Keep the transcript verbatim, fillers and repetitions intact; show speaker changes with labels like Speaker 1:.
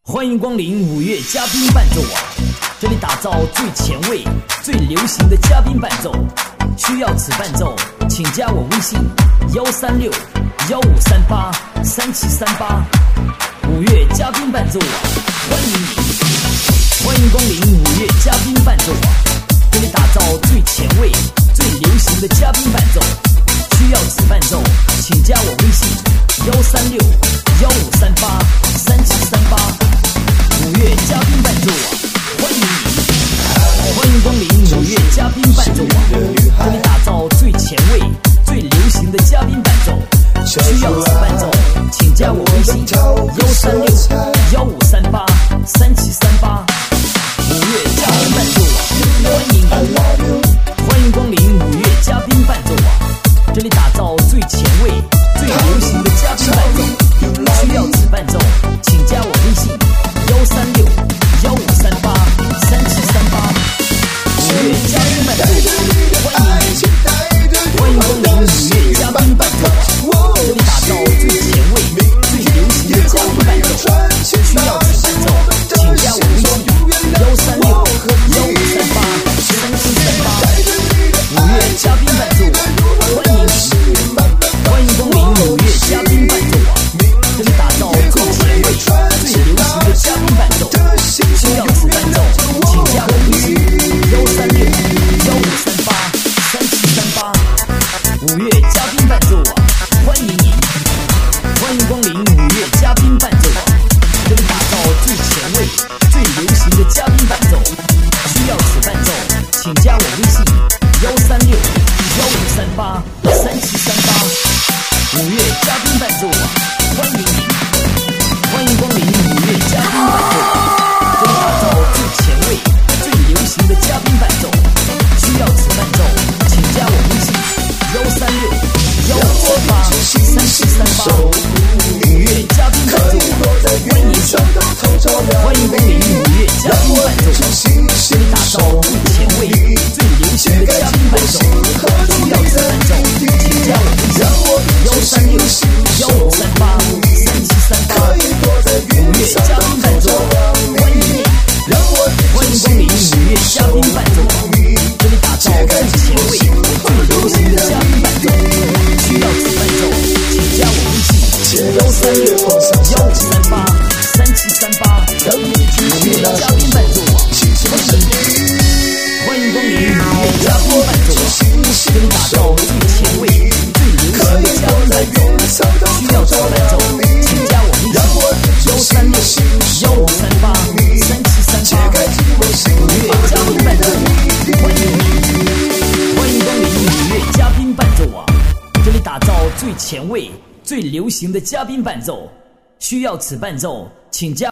Speaker 1: 欢迎光临五月嘉宾伴奏网，这里打造最前卫、最流行的嘉宾伴奏。需要此伴奏，请加我微信幺三六幺五三八三七三八。五月嘉宾伴奏网，欢迎你！欢迎光临五月嘉宾伴奏网，这里打造最前卫、最流行的嘉宾伴奏。需要此伴奏，请加我微信幺三六幺五三八三七三八。五月嘉宾伴奏网，欢迎你！欢迎光临五月嘉宾伴奏网，这里打造最前卫、最流行的嘉宾伴奏。需要此伴奏，请加我微信幺三六幺五三八三七三八。五月嘉宾伴奏网，欢迎你！欢迎光临五月嘉宾伴奏网，这里打造最前卫、最流行的嘉宾伴奏。需要此伴奏，请加我微信幺三六幺五三八三七三八。五月嘉宾伴奏，欢迎你！欢迎光临五月嘉宾伴奏，这里打造最前卫、最流行的嘉宾伴奏。需要此伴奏，请加我微信幺三六幺五三八三七三八。五月嘉宾伴奏，欢迎你！欢迎光临五月嘉宾伴奏网，这里打造最前卫、最流行的嘉宾伴奏。需要此伴奏，请加我微信幺三六幺五三八三七三八。五月嘉宾伴奏网，欢迎你！欢迎光临五月嘉宾伴奏网，这里打造最前卫、最流行的嘉宾伴奏。需要此伴奏，请加我微信幺三六幺五三八三七三八。五月嘉宾伴奏网，欢迎你！欢迎光临五月嘉宾伴奏网，这里打造最前卫、最流行的嘉宾伴奏。需要此伴奏，请加我微信幺三六幺五三八三七三八。五月嘉宾伴奏网，欢迎你！欢迎光临五月嘉宾伴奏网，这里打造最前卫、最流行的嘉宾伴奏。需要此伴奏，请加我微信幺三六幺五三八三七三八。五月嘉宾伴奏网，欢迎你！欢迎光临五月嘉宾伴奏网，这里打造最前卫、最流行的嘉宾伴奏。需要此伴奏，请加我微信幺三六幺五三八三七三八。五月嘉宾伴奏网，欢迎你！欢迎光临五月嘉宾伴奏网，这里打造最前卫、最流行的嘉宾伴奏。需要此伴奏，请加我微信幺三六幺五三八三七三八。五月嘉宾伴奏网，欢迎你！欢迎光临五月嘉宾伴奏网，这里打造最前卫、最流行的嘉宾伴奏。需要此伴奏，请加